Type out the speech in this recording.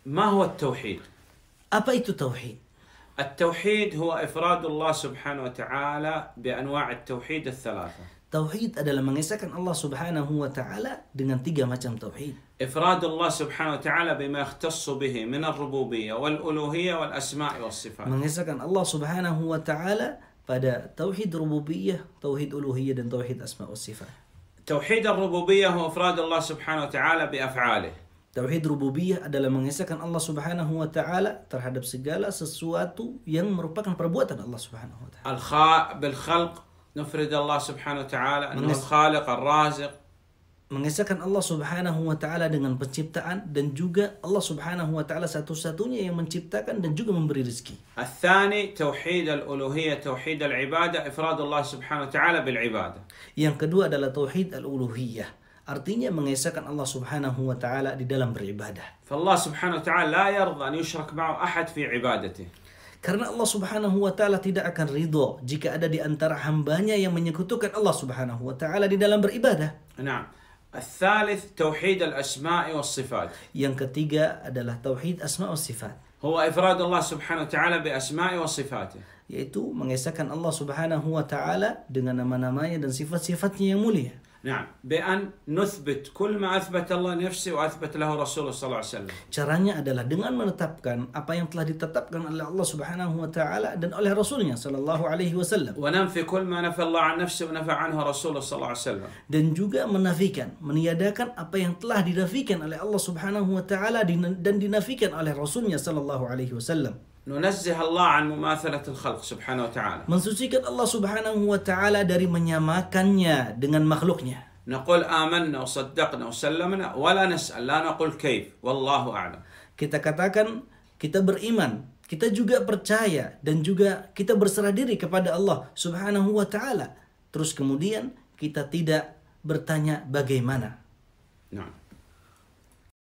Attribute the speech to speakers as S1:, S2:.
S1: ما هو التوحيد؟
S2: Apa itu tauhid?
S1: التوحيد هو إفراد الله سبحانه وتعالى بأنواع التوحيد الثلاثة.
S2: Tauhid adalah mengesahkan Allah Subhanahu wa taala dengan 3 macam tauhid.
S1: إفراد الله سبحانه وتعالى بما يختص به من الربوبية والألوهية والأسماء والصفات.
S2: Mengesahkan Allah Subhanahu wa taala pada tauhid rububiyah, tauhid uluhiyah dan tauhid asma wa sifat.
S1: توحيد الربوبية هو إفراد الله سبحانه وتعالى بأفعاله.
S2: Tauhid rububiyah adalah mengesahkan Allah Subhanahu wa taala terhadap segala sesuatu yang merupakan perbuatan Allah Subhanahu wa taala.
S1: بالخلق نفرد الله سبحانه وتعالى أنه الخالق الرازق.
S2: Mengesahkan Allah Subhanahu wa taala dengan penciptaan dan juga Allah Subhanahu wa taala satu-satunya yang menciptakan dan juga memberi rezeki.
S1: الثاني توحيد الألوهية توحيد العبادة إفراد الله سبحانه وتعالى بالعبادة.
S2: Yang kedua adalah tauhid al-uluhiyah. Artinya mengesahkan Allah Subhanahu wa taala di dalam beribadah.
S1: فالله سبحانه وتعالى لا يرضى أن يشرك معه أحد في عبادته.
S2: Karena Allah Subhanahu wa taala tidak akan ridho jika ada di antara hambanya yang menyekutukan Allah Subhanahu wa taala di dalam beribadah.
S1: نعم. الثالث توحيد الأسماء والصفات.
S2: Yang ketiga adalah tauhid asma wa sifat.
S1: هو إفراد الله سبحانه وتعالى بأسمائه وصفاته.
S2: Yaitu mengesahkan Allah Subhanahu wa taala dengan nama-namanya dan sifat-sifatnya yang mulia.
S1: نعم بأن نثبت كل ما أثبت الله نفسه وأثبت له رسوله صلى الله عليه وسلم.
S2: Caranya adalah dengan menetapkan apa yang telah ditetapkan oleh Allah Subhanahu wa taala dan oleh Rasulnya sallallahu alaihi wasallam.
S1: وننفي كل ما نفى الله عن نفسه ونفى عنه رسوله صلى الله عليه وسلم.
S2: Dan juga menafikan, meniadakan apa yang telah dinafikan oleh Allah Subhanahu wa taala dan dinafikan oleh Rasulnya sallallahu alaihi wasallam.
S1: ننزه الله عن مماثلة الخلق سبحانه وتعالى.
S2: Mensucikan Allah Subhanahu wa taala dari menyamakannya dengan makhluknya.
S1: نقول آمنا وصدقنا وسلمنا ولا نسأل لا نقول كيف والله أعلم.
S2: Kita katakan kita beriman, kita juga percaya dan juga kita berserah diri kepada Allah Subhanahu wa taala. Terus kemudian kita tidak bertanya bagaimana.
S1: نعم.